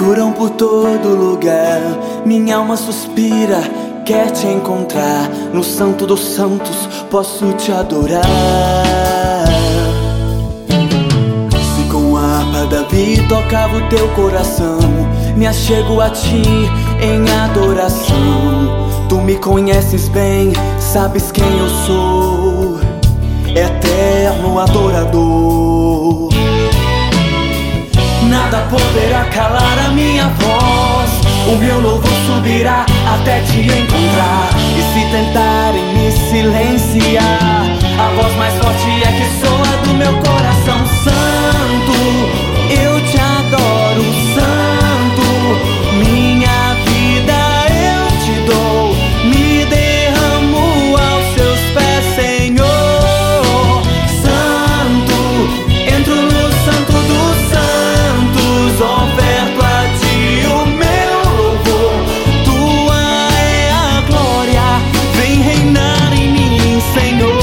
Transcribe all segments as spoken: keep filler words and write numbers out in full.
procuram por todo lugar. Minha alma suspira, quer te encontrar. No Santo dos Santos posso te adorar. Se com a harpa Davi tocava o teu coração, me achego a ti em adoração. Tu me conheces bem, sabes quem eu sou, eterno adorador. Nada poderá calar a minha voz, o meu louvor subirá até te encontrar. E se tentarem me silenciar, a voz mais forte é que soa do meu coração. Santo, eu te adoro, Santo, minha vida eu te dou, me derramo aos seus pés, Senhor. Santo, entro no Santo dos Santos, oferto a ti o meu louvor. Tua é a glória, vem reinar em mim, Senhor.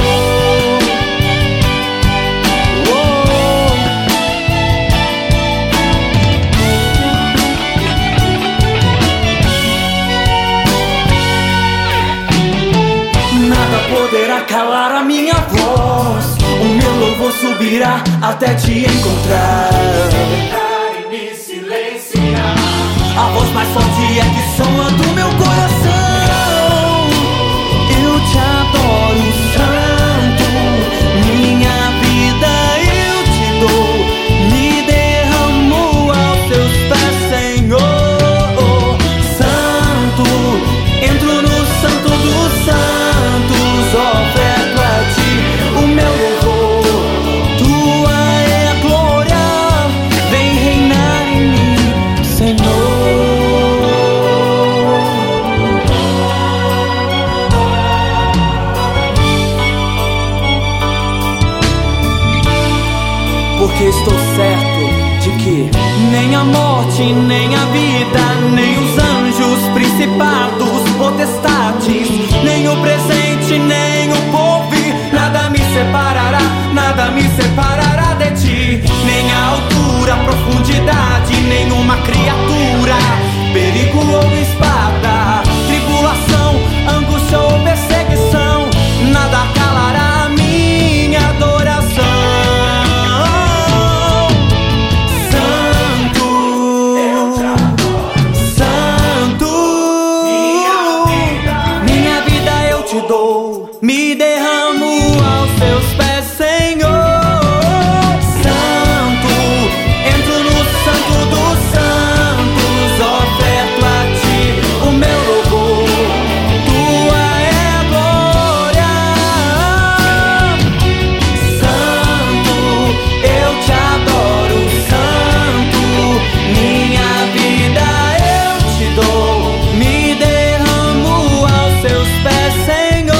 Nada poderá calar a minha voz, o meu louvor subirá até te encontrar. Tentarem me silenciar, A voz mais forte é que soa do meu coração. Eu te adoro, Santo, minha vida eu te dou, me derramo aos teus pés, Senhor. Santo, entro no Santo dos Santos, oferto a ti o meu louvor. Tua é a glória, vem reinar em mim, Senhor. Porque estou certo de que nem a morte, nem a vida, nem os anjos, principados, potestades, nem o presente, nem o porvir, nada me separará, nada me separará de ti. Nem a altura, a profundidade, nenhuma criatura, perigo ou espada, tribulação, angústia ou perseguição, nada calará a minha adoração. Me derramo aos teus pés, Senhor. Santo, entro no Santo dos Santos, oferto a ti o meu louvor. Tua é a glória. Santo, eu te adoro, Santo, minha vida eu te dou, me derramo aos teus pés, Senhor.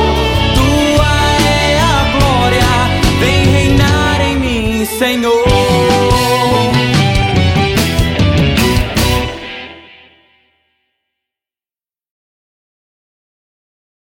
Senhor.